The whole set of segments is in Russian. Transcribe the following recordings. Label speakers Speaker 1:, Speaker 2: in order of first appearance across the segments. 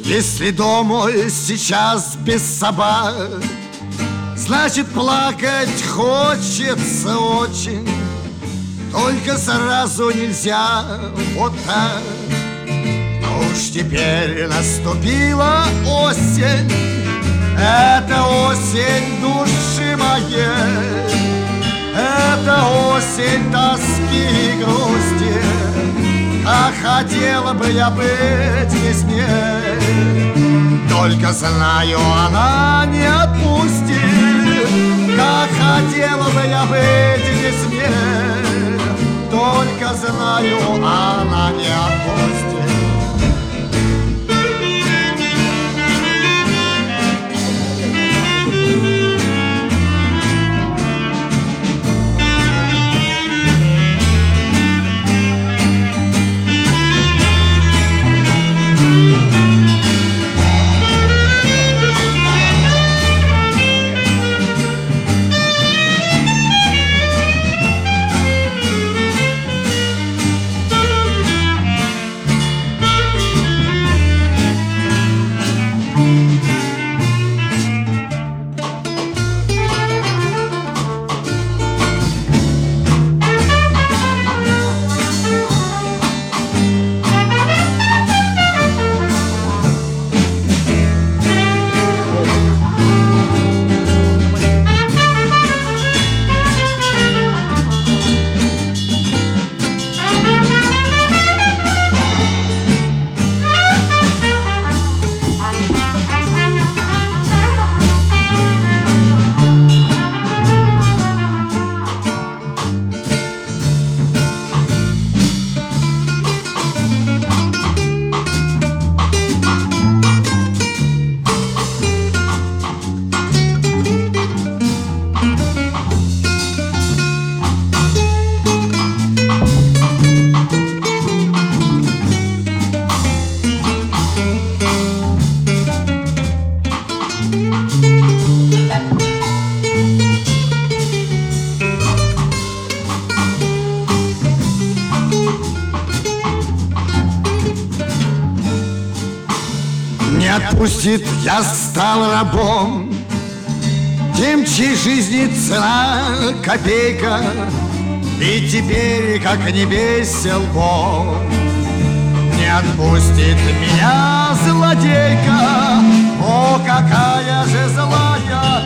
Speaker 1: Если домой сейчас без собак, значит, плакать хочется очень. Только сразу нельзя вот так. Но уж теперь наступила осень. Это осень души моей. Это осень тоски и грусти. Как хотела бы я быть без ней. Только знаю, она не отпустит. Как хотела бы я быть без ней. Только знаю, она не отпустит. Не отпустит, я стал рабом тем, чьей жизни цена копейка. И теперь, как не весел Бог, не отпустит меня злодейка. О, какая же злая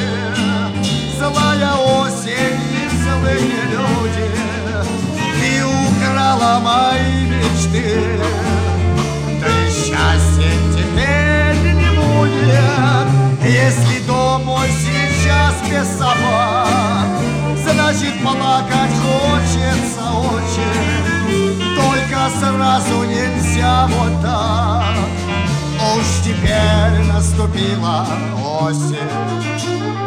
Speaker 1: ты, злая осень и злые люди. Ты украла мои мечты, да и счастья теперь не будет. Если домой сейчас без собак, значит, плакать хочется очень. Только сразу нельзя вот так. Уж теперь наступила осень.